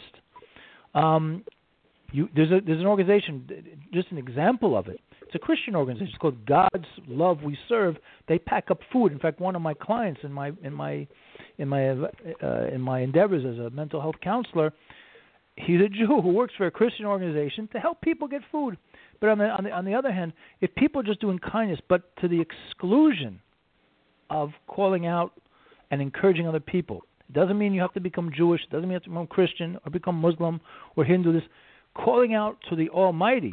There's an organization, just an example of it. It's a Christian organization. It's called God's Love We Serve. They pack up food. In fact, one of my clients in my endeavors as a mental health counselor, he's a Jew who works for a Christian organization to help people get food. But on the other hand, if people are just doing kindness, but to the exclusion of calling out and encouraging other people, it doesn't mean you have to become Jewish. It doesn't mean you have to become Christian or become Muslim or Hindu. This calling out to the Almighty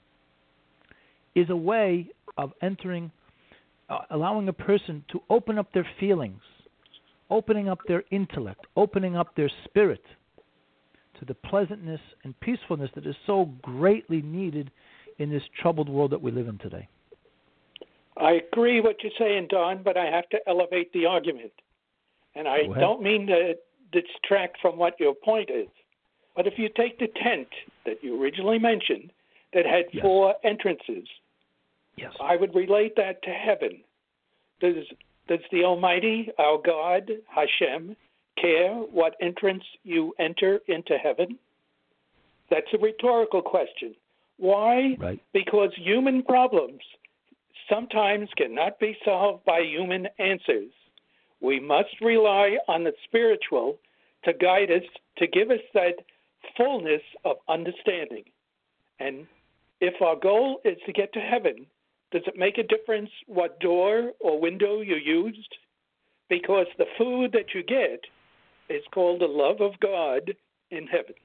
is a way of entering, allowing a person to open up their feelings, opening up their intellect, opening up their spirit to the pleasantness and peacefulness that is so greatly needed in this troubled world that we live in today.
I agree what you're saying, Don, but I have to elevate the argument. And I don't mean to distract from what your point is. But if you take the tent that you originally mentioned that had 4 entrances, I would relate that to heaven. Does the Almighty, our God, Hashem, care what entrance you enter into heaven? That's a rhetorical question. Why?
Right.
Because human problems sometimes cannot be solved by human answers. We must rely on the spiritual to guide us, to give us that fullness of understanding. And if our goal is to get to heaven, does it make a difference what door or window you used? Because the food that you get is called the love of God in heaven.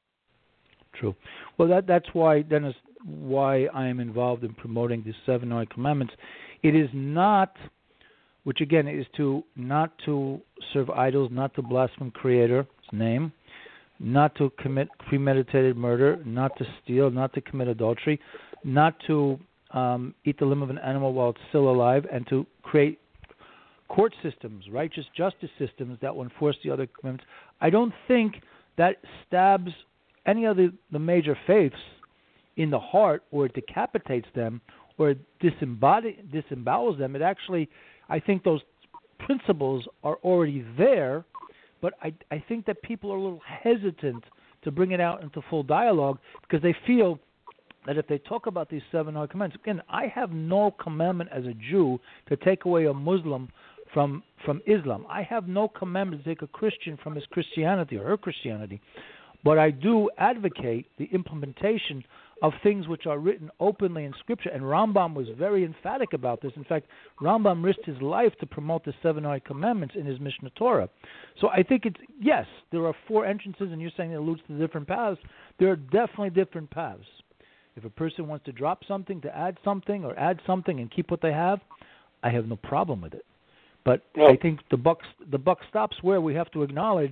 True. Well, that's why, Dennis, why I am involved in promoting the 7 Commandments. It is not, which again is not to serve idols, not to blaspheme Creator's name, not to commit premeditated murder, not to steal, not to commit adultery, not to eat the limb of an animal while it's still alive, and to create court systems, righteous justice systems that will enforce the other commandments. I don't think that stabs any of the major faiths in the heart, or it decapitates them, or it disembowels them. It actually, I think those principles are already there, but I think that people are a little hesitant to bring it out into full dialogue because they feel that if they talk about these 7 commandments, again, I have no commandment as a Jew to take away a Muslim from Islam. I have no commandment to take a Christian from his Christianity or her Christianity. But I do advocate the implementation of things which are written openly in Scripture. And Rambam was very emphatic about this. In fact, Rambam risked his life to promote the 7 commandments in his Mishnah Torah. So I think yes, there are 4 entrances, and you're saying it alludes to the different paths. There are definitely different paths. If a person wants to drop something, to add something, or add something and keep what they have, I have no problem with it. But I think the buck stops where we have to acknowledge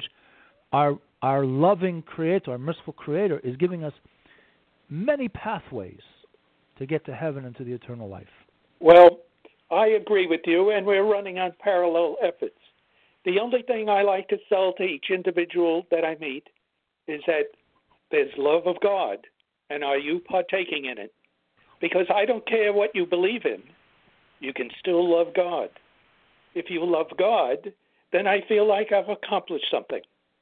our loving Creator, our merciful Creator, is giving us many pathways to get to heaven and to the eternal life.
Well, I agree with you, and we're running on parallel efforts. The only thing I like to sell to each individual that I meet is that there's love of God, and are you partaking in it? Because I don't care what you believe in. You can still love God. If you love God, then I feel like I've accomplished something.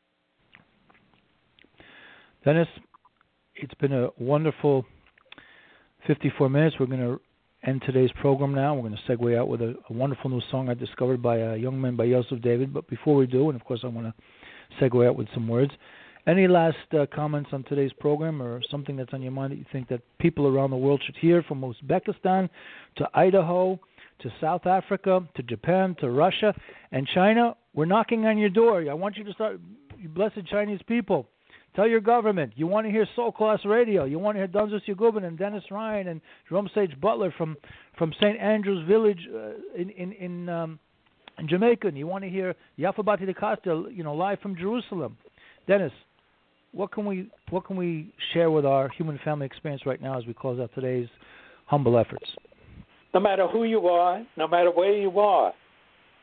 Dennis, it's been a wonderful 54 minutes. We're going to end today's program now. We're going to segue out with a wonderful new song I discovered by a young man by Yosef David. But before we do, and of course I want to segue out with some words, any last comments on today's program or something that's on your mind that you think that people around the world should hear, from Uzbekistan to Idaho to South Africa to Japan to Russia and China? We're knocking on your door. I want you to start, you blessed Chinese people. Tell your government you want to hear Soul Class Radio. You want to hear Dunzus Yagubin and Dennis Ryan and Jerome Sage Butler from St. Andrew's Village in Jamaica. And you want to hear Yafa Bati da Costa, live from Jerusalem. Dennis, what can we share with our human family experience right now as we close out today's humble efforts?
No matter who you are, no matter where you are,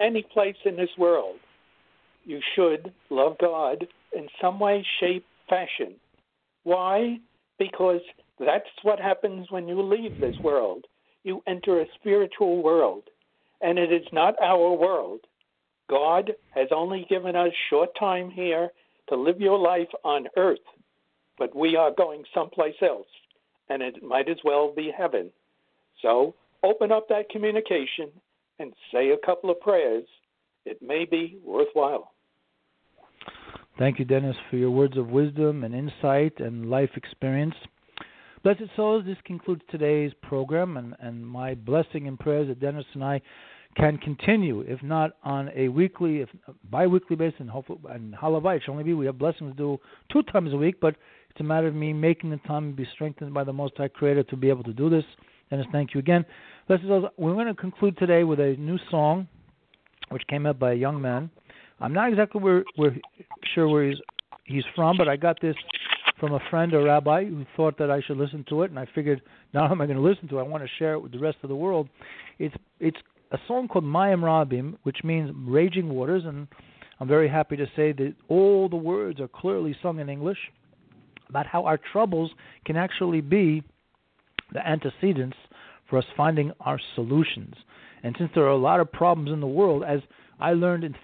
any place in this world, you should love God in some way, shape, fashion. Why? Because that's what happens when you leave this world. You enter a spiritual world, and it is not our world. God has only given us short time here to live your life on earth, but we are going someplace else, and it might as well be heaven. So open up that communication and say a couple of prayers. It may be worthwhile.
Thank you, Dennis, for your words of wisdom and insight and life experience. Blessed souls, this concludes today's program, and my blessing and prayers that Dennis and I can continue, if not on a weekly, if bi-weekly basis, and hopefully, and halavai, it should only be, we have blessings to do 2 times a week, but it's a matter of me making the time and be strengthened by the Most High Creator to be able to do this. Dennis, thank you again. Blessed souls, we're going to conclude today with a new song, which came up by a young man. I'm not exactly sure where he's from, but I got this from a friend, a rabbi, who thought that I should listen to it, and I figured, not only am I going to listen to it, I want to share it with the rest of the world. It's a song called Mayim Rabim, which means raging waters, and I'm very happy to say that all the words are clearly sung in English about how our troubles can actually be the antecedents for us finding our solutions. And since there are a lot of problems in the world, as I learned in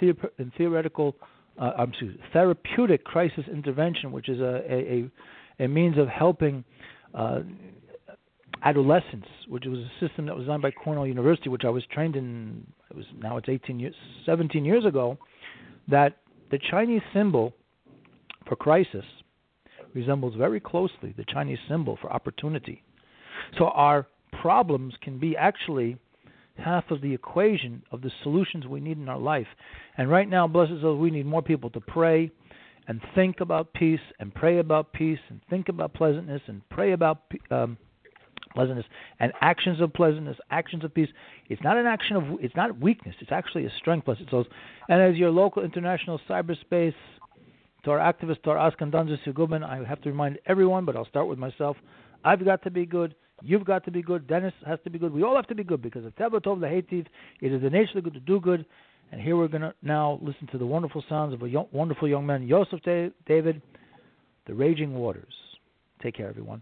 therapeutic crisis intervention, which is a means of helping adolescents, which was a system that was done by Cornell University, which I was trained in. It's 17 years ago. That the Chinese symbol for crisis resembles very closely the Chinese symbol for opportunity. So our problems can be actually half of the equation of the solutions we need in our life. And right now, blessed souls, we need more people to pray and think about peace and pray about peace and think about pleasantness and pray about pleasantness and actions of pleasantness, actions of peace. It's not an action of, it's not weakness. It's actually a strength, blessed souls. And as your local international cyberspace Torah activist, Torah Askandanza Sigubin, I have to remind everyone, but I'll start with myself. I've got to be good. You've got to be good. Dennis has to be good. We all have to be good because of Teva Tov Lehetiv. It is the nature of the good to do good. And here we're going to now listen to the wonderful sounds of a wonderful young man, Yosef David, The Raging Waters. Take care, everyone.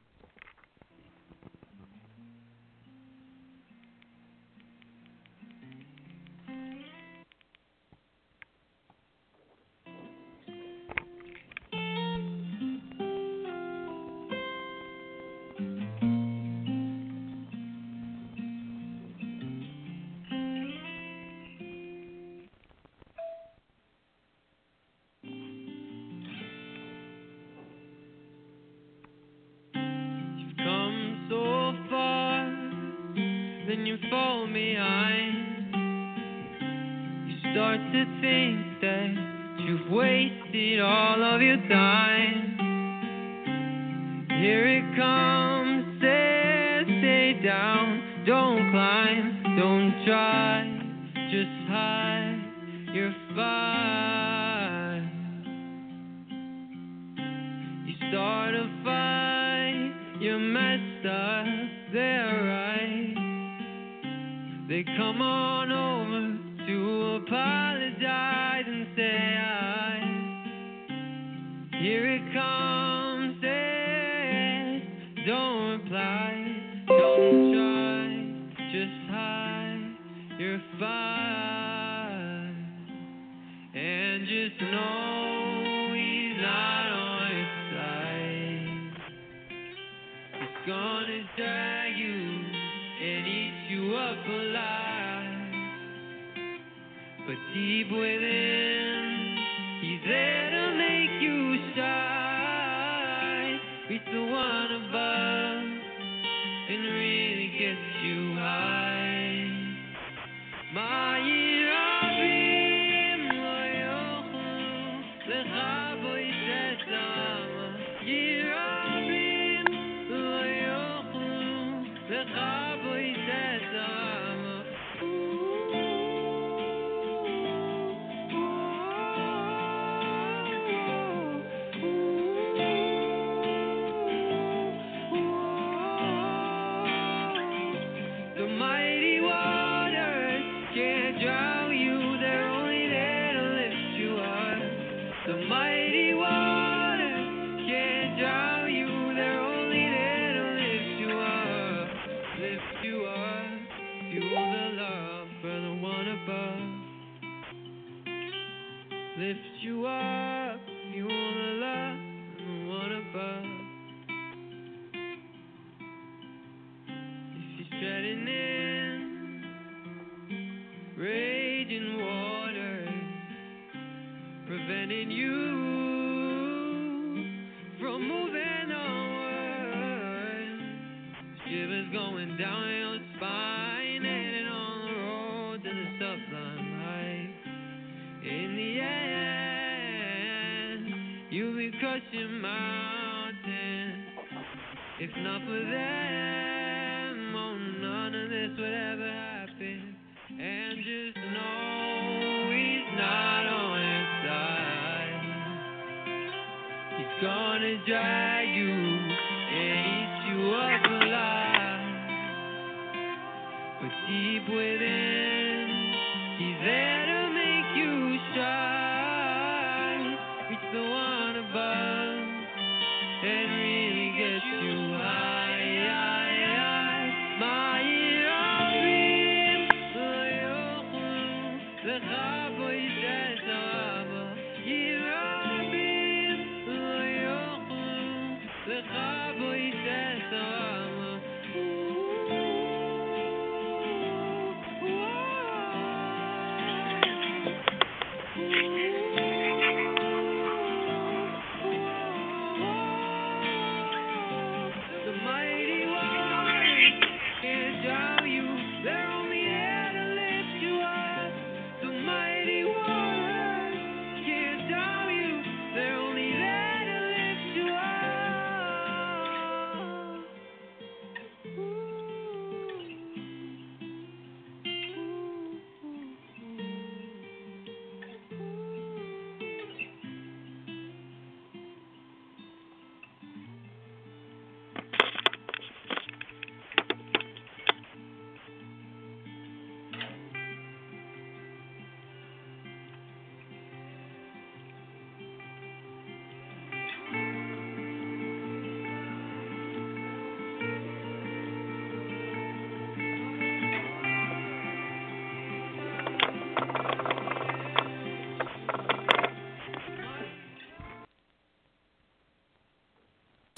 above. Lift you up, you wanna love the one above. If you're treading in raging waters, preventing you from moving onward, shivers going down your spine, heading on the road to the sublime light. In the end, you'll be crushing mountains. If not for them, oh, none of this would ever happen. And just know he's not on your side. He's gonna drag you and eat you up alive. But deep within, he's there to make you shine. Reach the one above and really get you high. My Elohim, lo yochlu lecha